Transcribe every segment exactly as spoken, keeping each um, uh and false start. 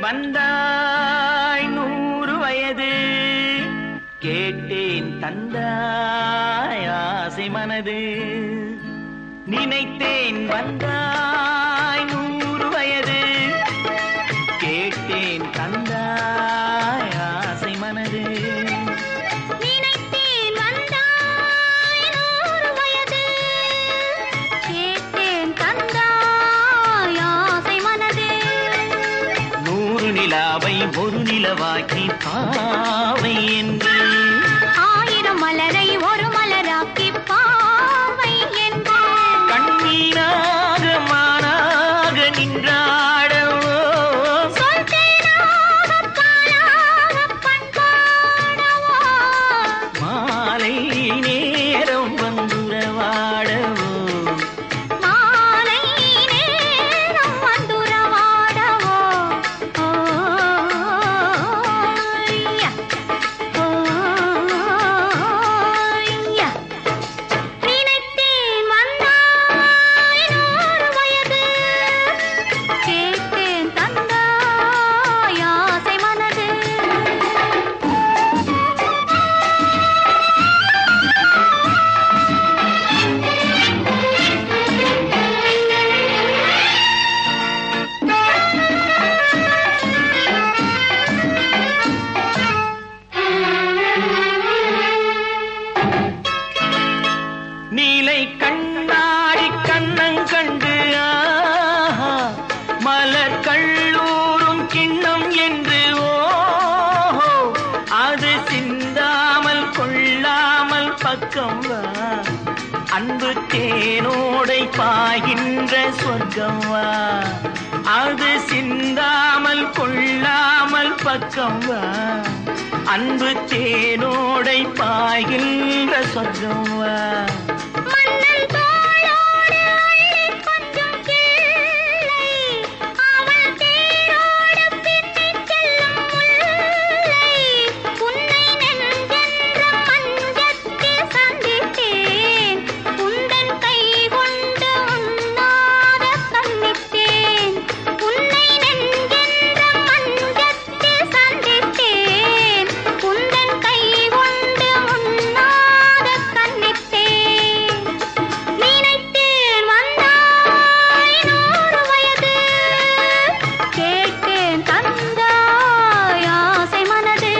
வந்தாய் நூறு வயது கேட்டேன் தந்தாய் ஆசை மனது நினைத்தேன் வந்தாய் நூறு வயது கேட்டேன் தந்தாய் ஆசை மனது நினைத்தேன் வந்தாய் நூறு வயது கேட்டேன் தந்தாய் ஆசை மனது நூறு நிலாவை ஒரு நிலவாக்கி பாவை என்று ஆயிரம் மலரை ஒரு மலராக்கி பாவை என்று கண்ணீராக மானாக நின்றாடவோ சொல் தேனாக பாலாக பண்பாடவோ மாலை நேரம் வந்துறவாடவோ மாலை நேரம் வந்துறவாடவோ ஓய்யா ஓய்யா நினைத்தேன் வந்தாய் நூறு வயது கேட்டேன் தந்தாய் ஆசை மனது நீலை கண்ணாடி கண்ணங் கண்டு ஆஹா, மலர் கள்ளூரும் கிண்ணம் என்று ஓஹோ அது சிந்தாமல் கொள்ளாமல் பக்கம் வா அன்பு தேனோடை பாய்கின்ற சொர்க்கம் வா அது சிந்தாமல் கொள்ளாமல் பக்கம் வா அன்பு தேனோடை பாய்கின்ற சொர்க்கம் வா மன்னன் தோளோடு அள்ளிக் கொஞ்சம் கிள்ளை, அவள் தேரோடு பின்னிச் செல்லும் முல்லை. உன்னை நெஞ்சென்ற மஞ்சத்தில் சந்தித்தேன், உந்தன் கை கொண்டு உண்ணாத கண்ணித்தேன். உன்னை நெஞ்சென்ற மஞ்சத்தில் சந்தித்தேன், உந்தன் கை கொண்டு உண்ணாத கண்ணித்தேன். நினைத்தேன் வந்தாய் நூறு வயது கேட்டேன் தந்தாய் ஆசை மனது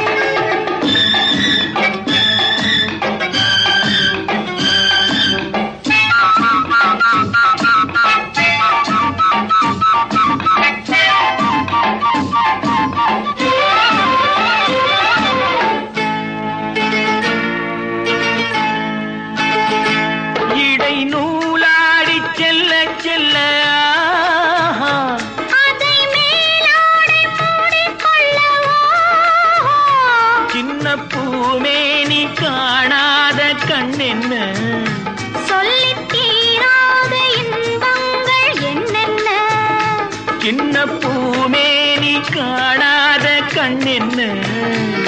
இடை நூலாடி செல்ல செல்ல ஆஹா, அதை மேலாடை மூடிக்கொள்ளவோ சின்ன பூமேனி காணாத கண்ணென்ன சொல்லித் தீராத இன்பங்கள் என்னென்ன சின்ன பூமேனி காணாத கண்ணென்ன